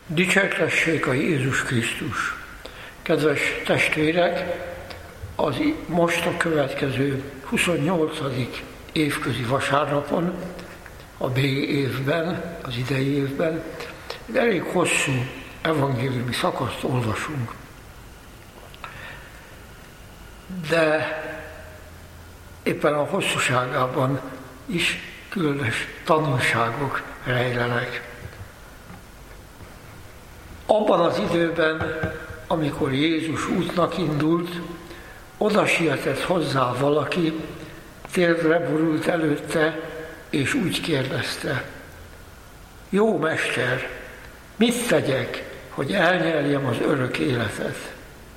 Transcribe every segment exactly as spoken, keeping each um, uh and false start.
Dicsértessék a Jézus Krisztus! Kedves testvérek, az most a következő huszonnyolcadik évközi vasárnapon, a B évben, az idei évben, egy elég hosszú evangéliumi szakaszt olvasunk. De éppen a hosszúságában is különös tanulságok rejlenek. Abban az időben, amikor Jézus útnak indult, oda sietett hozzá valaki, térdre borult előtte, és úgy kérdezte: Jó mester, mit tegyek, hogy elnyeljem az örök életet?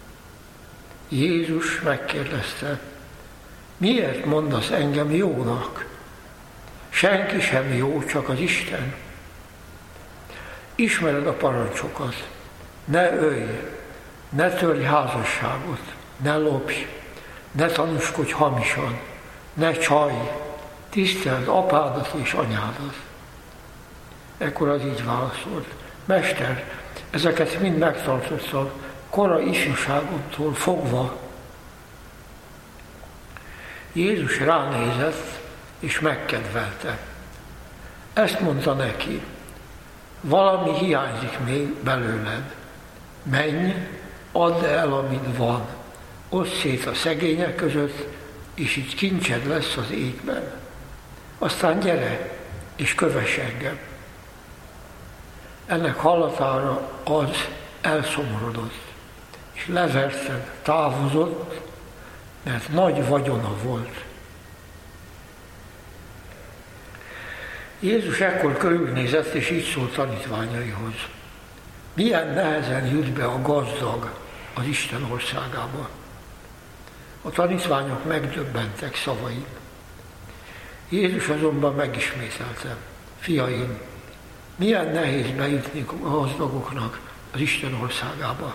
Jézus megkérdezte: Miért mondasz engem jónak? Senki sem jó, csak az Isten. Ismered a parancsokat: ne ölj, ne törj házasságot, ne lopj, ne tanúskodj hamisan, ne csalj, tiszteld apádat és anyádat. Ekkor az így válaszolt: Mester, ezeket mind megtartottam kora ifjúságomtól fogva. Jézus ránézett és megkedvelte. Ezt mondta neki: valami hiányzik még belőled. Menj, add el, amit van, oszd szét a szegények között, és így kincsed lesz az égben. Aztán gyere, és kövess engem. Ennek hallatára az elszomorodott, és leverten távozott, mert nagy vagyona volt. Jézus ekkor körülnézett, és így szólt tanítványaihoz: milyen nehezen jut be a gazdag az Isten országába. A tanítványok megdöbbentek szavain. Jézus azonban megismételte: Fiaim, milyen nehéz bejutni a gazdagoknak az Isten országába.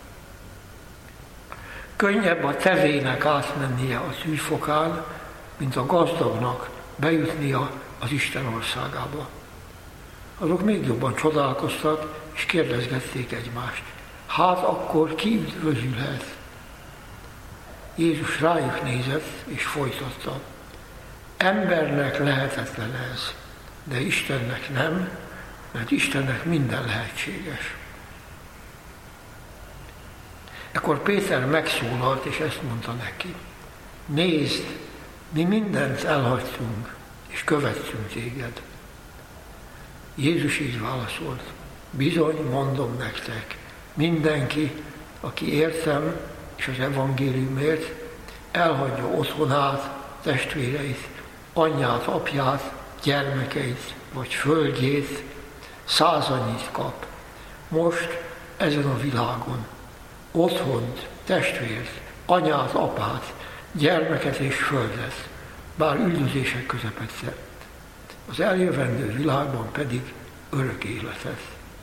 Könnyebb a tevének átmennie a tűzfokán, mint a gazdagnak bejutnia az Isten országába. Azok még jobban csodálkoztak, és kérdezgették egymást: hát akkor ki üdvözülhet? Jézus rájuk nézett, és folytatta: embernek lehetetlen ez, de Istennek nem, mert Istennek minden lehetséges. Ekkor Péter megszólalt, és ezt mondta neki: nézd, mi mindent elhagytunk, és követtünk téged. Jézus így válaszolt: bizony, mondom nektek, mindenki, aki értem és az evangéliumért elhagyja otthonát, testvéreit, anyját, apját, gyermekeit vagy földjét, százannyit kap. Most ezen a világon otthont, testvért, anyát, apát, gyermeket és földet, bár üldözések közepette, az eljövendő világban pedig örök életet.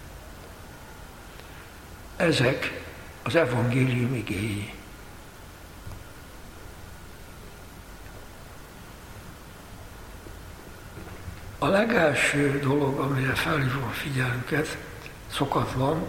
Ezek az evangélium igéi. A legelső dolog, amire felhívom a figyelmüket, szokatlan,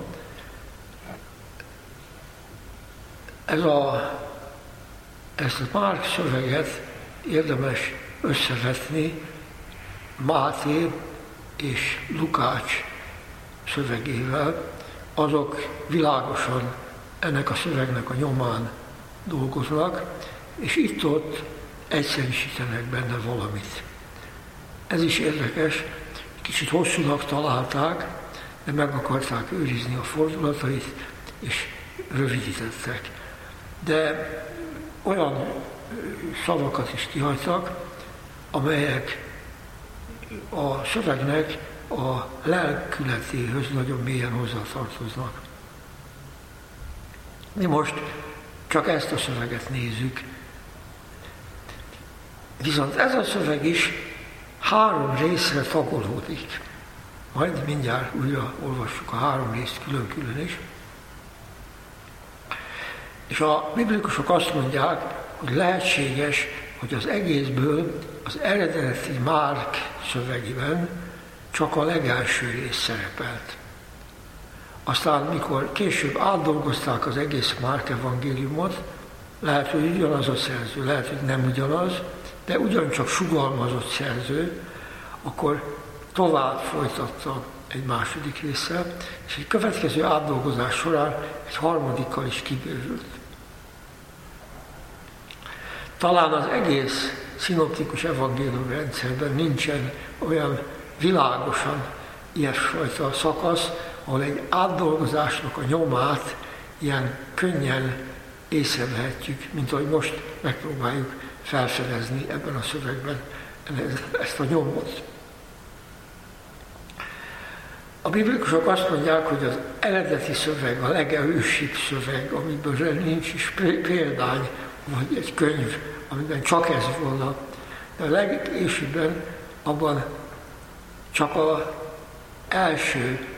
ez a, ezt a Márk szöveget érdemes összevetni Máté és Lukács szövegével. Azok világosan ennek a szövegnek a nyomán dolgoznak, és itt-ott egyszerűsítenek benne valamit. Ez is érdekes, kicsit hosszúnak találták, de meg akarták őrizni a fordulatait, és rövidítettek. De olyan szavakat is kihagytak, amelyek a szövegnek a lelkületéhöz nagyon mélyen hozzátartoznak. Mi most csak ezt a szöveget nézzük. Viszont ez a szöveg is három részre tagolódik. Majd mindjárt újra olvassuk a három részt külön-külön is. És a biblikusok azt mondják, hogy lehetséges, hogy az egészből az eredeti Márk szövegében csak a legelső rész szerepelt. Aztán, mikor később átdolgozták az egész Márk evangéliumot, lehet, hogy ugyanaz a szerző, lehet, hogy nem ugyanaz, de ugyancsak sugalmazott szerző, akkor tovább folytatta egy második résszel, és egy következő átdolgozás során egy harmadikkal is kibővült. Talán az egész szinoptikus evangélium rendszerben nincsen olyan világosan ilyesfajta szakasz, ahol egy átdolgozásnak a nyomát ilyen könnyen észrevehetjük, mint ahogy most megpróbáljuk felfedezni ebben a szövegben ezt a nyomot. A biblikusok azt mondják, hogy az eredeti szöveg, a legelősibb szöveg, amiből nincs is példány, vagy egy könyv, amiben csak ez volna, de a legésibben abban csak az első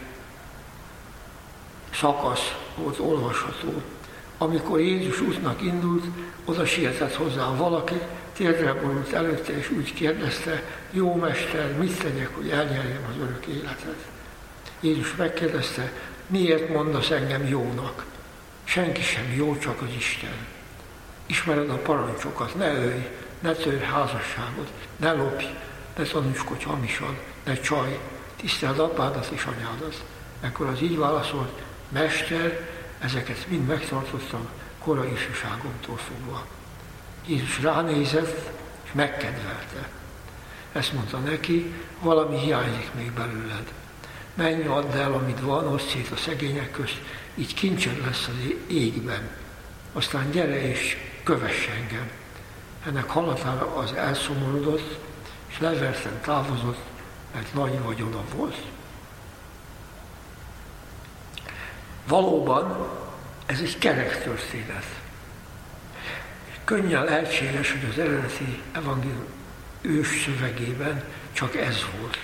szakasz volt olvasható. Amikor Jézus útnak indult, oda sietett hozzá valaki, térdre borult előtte, és úgy kérdezte, jó mester, mit tegyek, hogy elnyerjem az örök életet? Jézus megkérdezte, miért mondasz engem jónak? Senki sem jó, csak az Isten. Ismered a parancsokat, ne ölj, ne törj házasságot, ne lopj, ne tanúskodj hamisan, ne csalj, tiszteld apádat és anyádat. Ekkor az így válaszolt, mester, ezeket mind megtartottam korai ifjúságomtól fogva. Jézus ránézett, és megkedvelte. Ezt mondta neki, valami hiányzik még belőled. Menj, add el, amit van, oszd szét a szegények közt, így kincsed lesz az égben. Aztán gyere és kövess engem. Ennek hallatára az elszomorodott, és leverten távozott, mert nagy vagyona volt. Valóban ez egy kerek történet. Könnyen lehetséges, hogy az eredeti evangélium ős szövegében csak ez volt.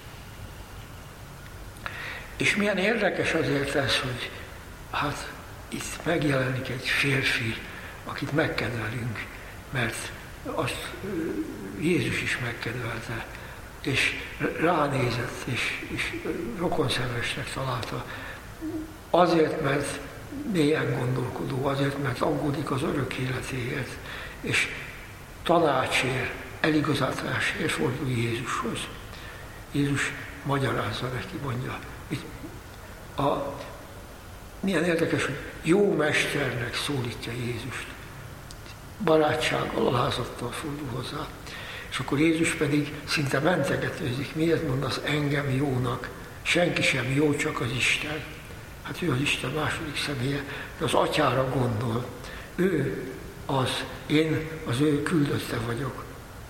És milyen érdekes azért ez, hogy hát itt megjelenik egy férfi, akit megkedvelünk, mert azt Jézus is megkedvelte, és ránézett, és, és rokonszenvesnek találta. Azért, mert mélyen gondolkodó, azért, mert aggódik az örök életéért, és tanácsért, eligazátásért fordul Jézushoz. Jézus magyarázza neki, mondja, a, milyen érdekes, hogy jó mesternek szólítja Jézust. Barátsággal, alázattal fordul hozzá. És akkor Jézus pedig szinte mentegetőzik, miért mondasz engem jónak? Senki sem jó, csak az Isten. Hát ő az Isten második személye, de az atyára gondol. Ő az, én az ő küldötte vagyok.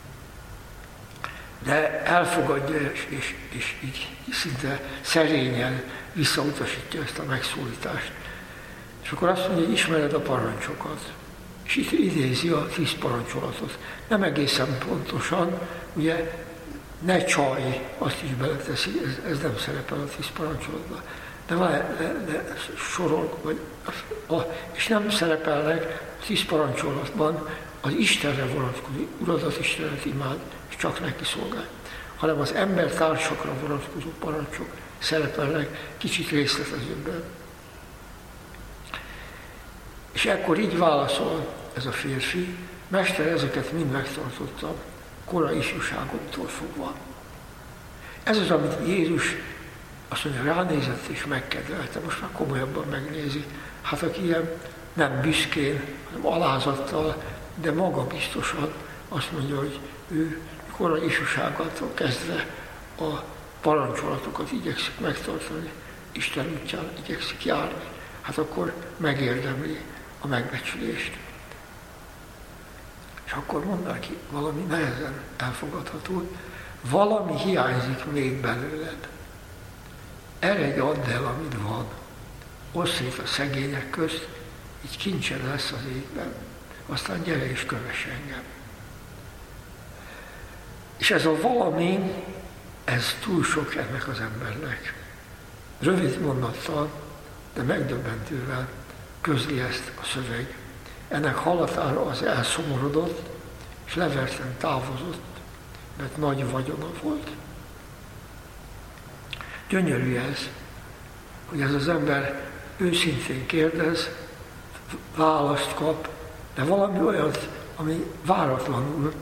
De elfogadja, és, és, és így szinte szerényen visszautasítja ezt a megszólítást. És akkor azt mondja, hogy ismered a parancsokat. És itt idézi a tíz parancsolatot. Nem egészen pontosan, ugye, ne csalj, azt is beleteszi, ez, ez nem szerepel a tíz parancsolatban. De, de, de sorol, vagy, a, és nem szerepelnek a tíz parancsolatban az Istenre vonatkozó, uradat Istenet imád, és csak neki szolgálj, hanem az embertársakra vonatkozó parancsok szerepelnek kicsit részletezőbben. És ekkor így válaszol ez a férfi, mester, ezeket mind megtartottam, korai ifjúságomtól fogva. Ez az, amit Jézus azt mondja, ránézett és megkedvelte, most már komolyabban megnézi. Hát aki ilyen nem büszkén, hanem alázattal, de magabiztosan azt mondja, hogy ő korai ifjúságától kezdve a parancsolatokat igyekszik megtartani, Isten útján igyekszik járni, hát akkor megérdemli a megbecsülést. És akkor mond neki valami nehezen elfogadható, valami hiányzik még belőled. Eredj, add el, amit van. Oszd szét a szegények közt, így kincsed lesz az égben. Aztán gyere és kövess engem. És ez a valami, ez túl sok ennek az embernek. Rövid mondattal, de megdöbbentővel közli ezt a szöveg. Ennek hallatára az elszomorodott, és leverten távozott, mert nagy vagyona volt. Gyönyörű ez, hogy ez az ember őszintén kérdez, választ kap, de valami olyat, ami váratlanul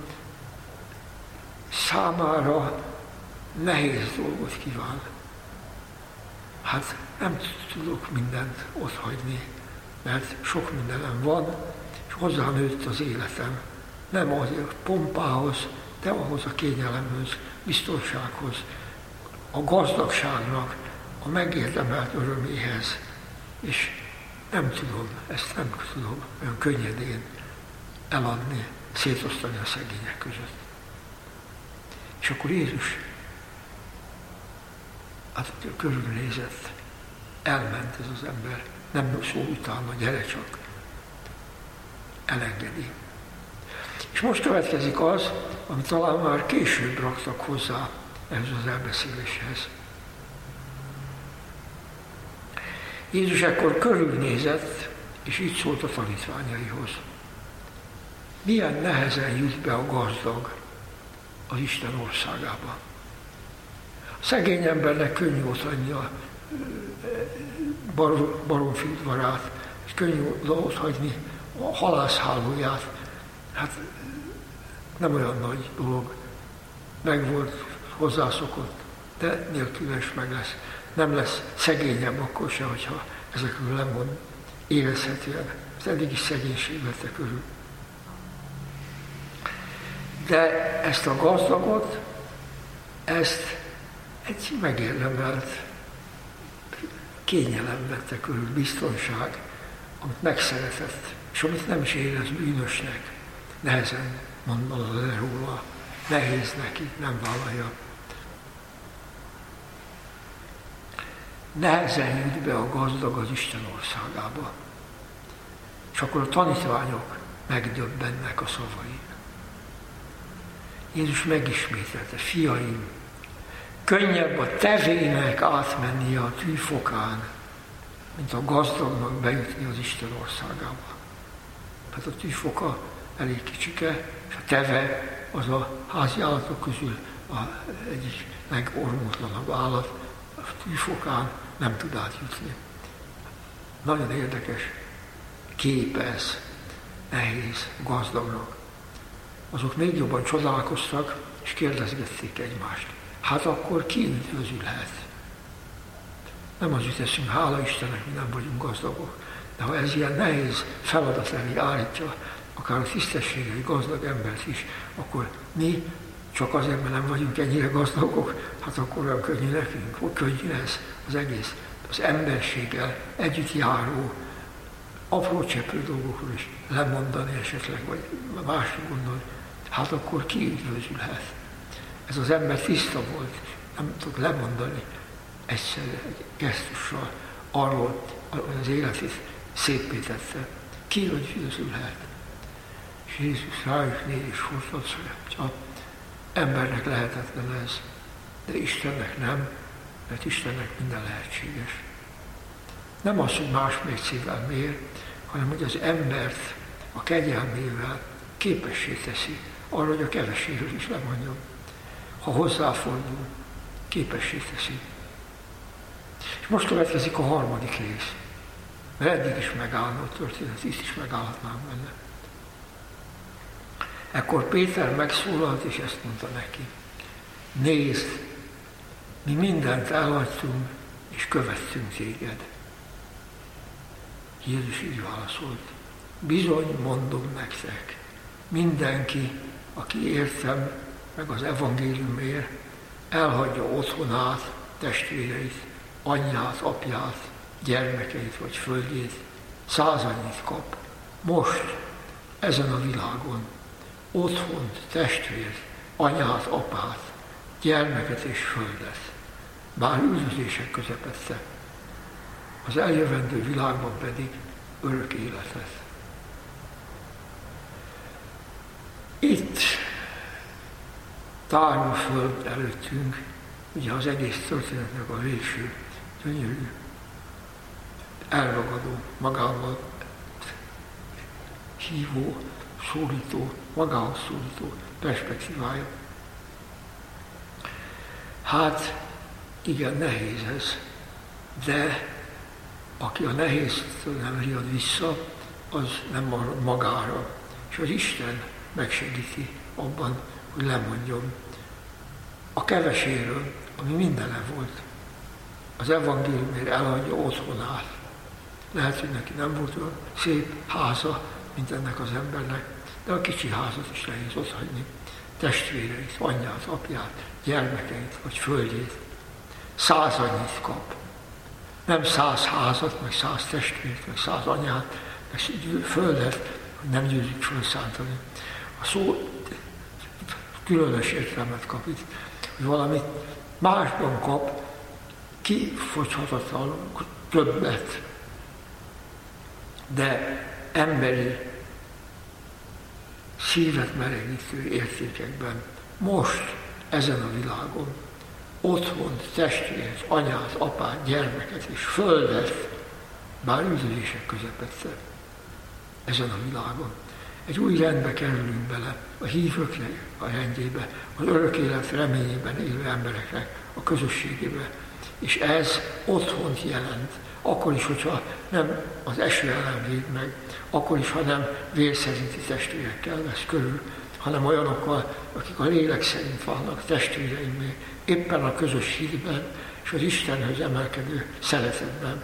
számára nehéz dolgot kíván. Hát nem tudok mindent otthagyni, mert sok mindenem van, és hozzánőtt az életem. Nem az a pompához, de ahhoz a kényelemhöz, biztonsághoz, a gazdagságnak, a megérdemelt öröméhez. És nem tudom, ezt nem tudom olyan könnyedén eladni, szétosztani a szegények között. És akkor Jézus hát körülnézett, elment ez az ember, nem szól utána, gyere csak, elengedi. És most következik az, amit talán már később raktak hozzá ehhez az elbeszéléshez. Jézus ekkor körülnézett, és így szólt a tanítványaihoz. Milyen nehezen jut be a gazdag az Isten országába. A szegény embernek könnyű otthagyni a bar, baromfi udvarát, és könnyű otthagyni a halászhálóját. Hát nem olyan nagy dolog, meg volt hozzászokott, de nélkül is meg lesz. Nem lesz szegényebb akkor se, hogyha ezekről lemond érezhetően. Az eddig is szegénység vette körül. De ezt a gazdagot, ezt egy megérdemelt kényelem vette körül, biztonság, amit megszeretett, és amit nem is érez bűnösnek. Nehezen mondod le róla, nehéz neki, nem vállalja. Nehezen jut be a gazdag az Isten országába. És akkor a tanítványok megdöbbennek a szavain. Jézus megismételte, fiaim, könnyebb a tevének átmenni a tűfokán, mint a gazdagnak bejutni az Isten országába. Hát a tűfoka elég kicsike, és a teve az a házi állatok közül a egyik legormotlanabb állat, a tűfokán nem tud átjutni. Nagyon érdekes kép ez, nehéz, gazdagnak. Azok még jobban csodálkoztak, és kérdezgették egymást. Hát akkor ki üdvözülhet? Nem az üteszünk, hála Istennek, mi nem vagyunk gazdagok. De ha ez ilyen nehéz feladat elé állítja, akár a tisztességes, gazdag embert is, akkor mi csak azért, mert nem vagyunk ennyire gazdagok, hát akkor olyan könnyű nekünk, hogy könnyű ez az egész, az emberséggel együtt járó, apró cseprő dolgokról is lemondani esetleg, vagy másra gondolni, hát akkor ki üdvözülhet? Ez az ember tiszta volt, nem tud lemondani egyszerűen egy gesztussal arról, az életét széppé tette. Ki üdvözülhet? És Jézus rájuk néz és fordult, hogy embernek lehetetlen ez, de Istennek nem, mert Istennek minden lehetséges. Nem az, hogy más mércével mér, hanem hogy az embert a kegyelmével képessé teszi arra, hogy a keveséről is lemondjon. Ha hozzáfordul, képessé teszi. És most következik a harmadik rész, mert eddig is megállna a történet, itt is megállhatnám benne. Ekkor Péter megszólalt, és ezt mondta neki. Nézd, mi mindent elhagytunk, és követtünk téged. Jézus így válaszolt. Bizony mondom nektek, mindenki, aki értem, meg az evangéliumért, elhagyja otthonát, testvéreit, anyját, apját, gyermekeit vagy földjét, százannyit kap. Most, ezen a világon, otthont, testvért, anyát, apát, gyermeket és földet, bár üldözések közepette, az eljövendő világban pedig örök életet. Itt tárul föl előttünk, ugye az egész történetnek a végső, gyönyörű, elragadó, magával hívó, szólító, magához szólító perspektívája. Hát igen, nehéz ez, de aki a nehéz nem riad vissza, az nem marad magára, és az Isten megsegíti abban, hogy lemondjon a keveséről, ami mindene volt. Az evangéliumért eladja otthonát. Lehet, hogy neki nem volt olyan szép háza, mint ennek az embernek, de a kicsi házat is nehéz otthagyni. Testvéreit, anyját, apját, gyermekeit, vagy földjét. Száz annyit kap. Nem száz házat, meg száz testvért, meg száz anyát, meg földet, hogy nem győzik felszántani. A szó különös értelmet kap itt, hogy valamit másban kap, kifogyhatatlan többet, de emberi, szívet melegítő értékekben, most, ezen a világon, otthont, testvért, anyát, apát, gyermeket és földet, bár üldözések közepette, ezen a világon. Egy új rendbe kerülünk bele, a hívőknek a rendjébe, az örök élet reményében élő embereknek a közösségébe. És ez otthont jelent, akkor is, hogyha nem az eső ellen véd meg, akkor is, ha nem vérszerinti testvérekkel vesz körül, hanem olyanokkal, akik a lélek szerint vannak testvéreimmel, éppen a közös hívben és az Istenhöz emelkedő szeretetben.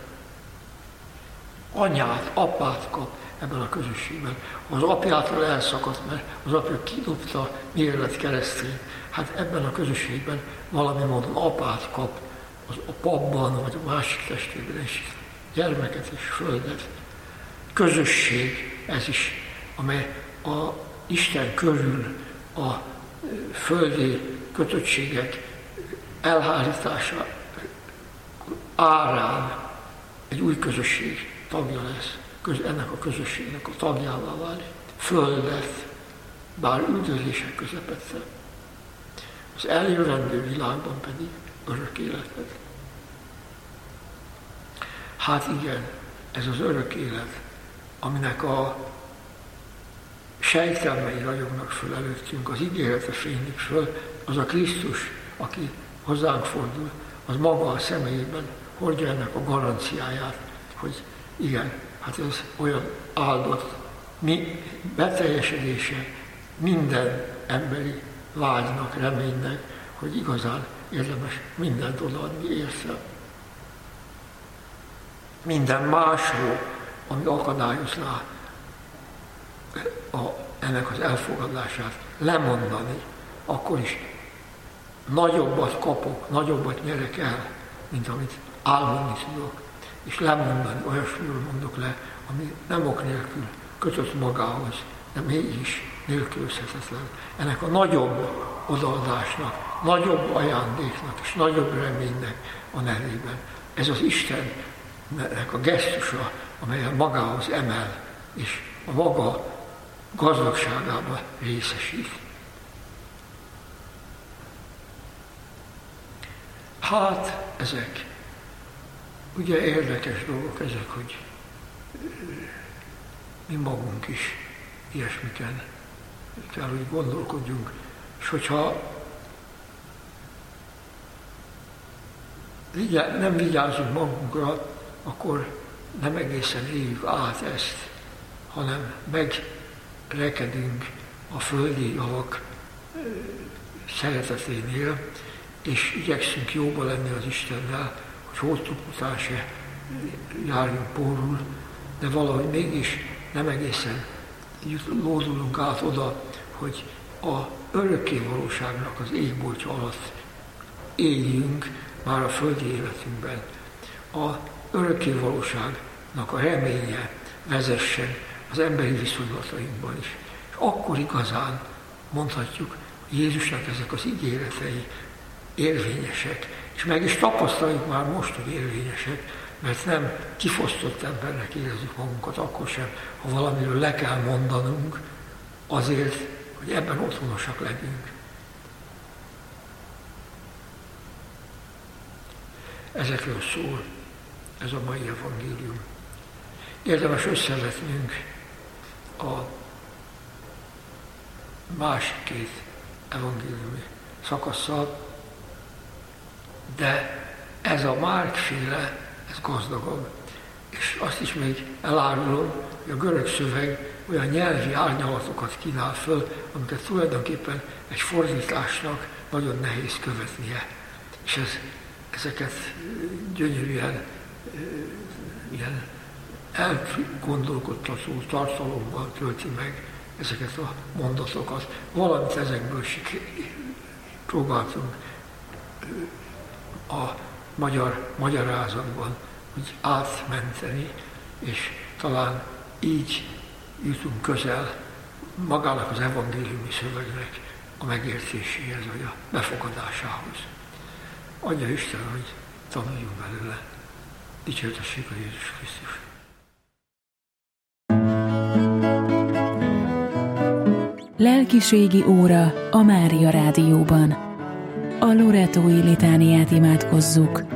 Anyát, apát kap ebben a közösségben. Az apjától elszakadt, mert az apja kidobta, miért lett keresztény. Hát ebben a közösségben valami módon apát kap, az a papban, vagy a másik testvérben is, gyermeket és földet. Közösség ez is, amely a Isten körül a földi kötöttségek elhárítása árán egy új közösség tagja lesz, ennek a közösségnek a tagjává válik. Földet, bár üldözések közepette, az eljövendő világban pedig örök életet. Hát igen, ez az örök élet, aminek a sejtelmei ragyognak föl előttünk, az ígérete fénylik föl, az a Krisztus, aki hozzánk fordul, az maga a személyében hordja ennek a garanciáját, hogy igen, hát ez olyan áldott, mi beteljesedése minden emberi vágynak, reménynek, hogy igazán érdemes mindent odaadni érte. Minden másról, ami akadályozná a, ennek az elfogadását, lemondani, akkor is nagyobbat kapok, nagyobbat nyerek el, mint amit álmodni tudok, és lemondani, olyasmiről mondok le, ami nem ok nélkül kötött magához, de mégis nélkülözhetetlen. Ennek a nagyobb odaadásnak, nagyobb ajándéknak és nagyobb reménynek a nevében. Ez az Istennek a gesztusa, amelyen magához emel, és a maga gazdagságába részesít. Hát ezek ugye érdekes dolgok ezek, hogy mi magunk is ilyesmiken kell, hogy gondolkodjunk, és hogyha nem vigyázunk magunkra, akkor nem egészen éljük át ezt, hanem megrekedünk a földi javak szereteténél, és igyekszünk jóba lenni az Istennel, hogy holtuk után se járjunk pórul, de valahogy mégis nem egészen lódulunk át oda, hogy a örökké valóságnak az égboltja alatt éljünk már a földi életünkben. A örökké valóságnak a reménye vezessen az emberi viszonylatainkban is. És akkor igazán mondhatjuk, Jézusnak ezek az ígéretei érvényesek, és meg is tapasztaljuk már most, hogy érvényesek, mert nem kifosztott embernek érezzük magunkat akkor sem, ha valamiről le kell mondanunk, azért, hogy ebben otthonosak legyünk. Ezekről szól ez a mai evangélium. Érdemes összevetnünk a másik két evangéliumi szakasszal, de ez a Márk-féle, ez gazdagabb, és azt is még elárulom, hogy a görög szöveg olyan nyelvi árnyalatokat kínál föl, amiket tulajdonképpen egy fordításnak nagyon nehéz követnie. És ez, ezeket gyönyörűen ilyen elgondolkodtató tartalommal tölti meg ezeket a mondatokat. Valamit ezekből próbáltunk a magyar magyarázatban úgy átmenteni, és talán így jutunk közel magának az evangéliumi szövegnek a megértéséhez, vagy a befogadásához. Adja Isten, hogy tanuljunk belőle. Dicsértessék a Jézus Krisztus. Lelkiségi óra a Mária Rádióban. A loretói litániát imádkozzuk.